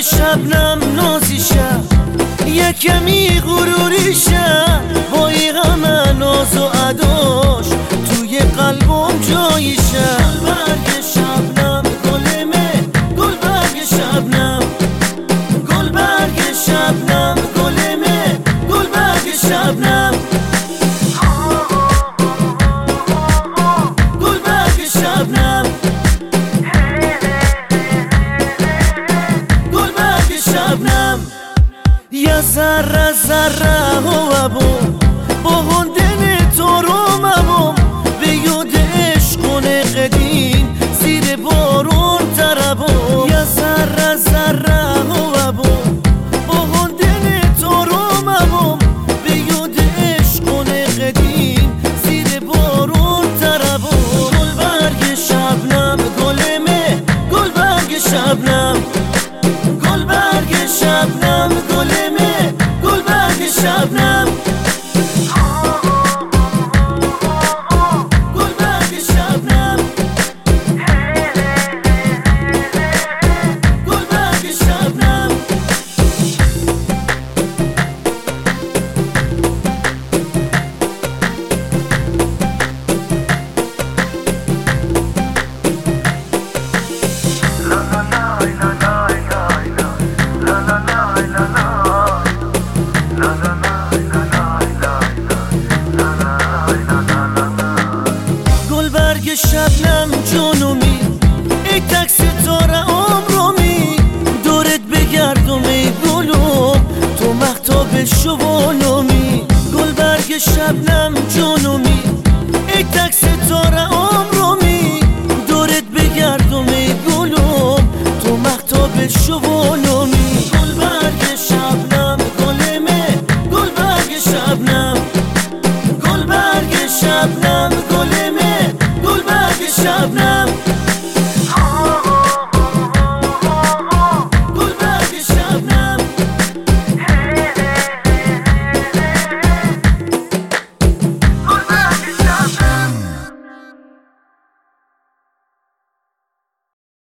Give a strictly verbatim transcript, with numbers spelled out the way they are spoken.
شبنم نازیشم یه کمی غروریشم با این همه ناز و عداش توی قلبم جاییشم. گلبرگ شبنم گلمه گلبرگ شبنم گلبرگ شبنم گلمه گلبرگ شبنم گلبرگ شبنم گلبرگ شبنم یا ذره ذره هوابم با هندن تو رو مبم به یاد عشقونه قدیم زیر بارون تربم. یا ذره ذره هوابم با هندن تو رو مبم به یاد عشقونه قدیم زیر بارون تربم. گلبرگ شبنم گلمه گلبرگ شبنم گلبرگ شبنم گلمه گلبرگ شبنم گلبرگ شبنم گلبرگ شبنم گلبرگ شبنم جنومی ای تک ستاره عمرمی دورت بگردم ای گلوم تو مهتاب شوالمی. گلبرگ شبنم جنومی ای تک ستاره عمرمی دورت بگردم ای گلوم تو مهتاب شوالمی. گلبرگ شبنم گلمه گلبرگ شبنم گلبرگ شبنم گلمه گلبرگ شبنم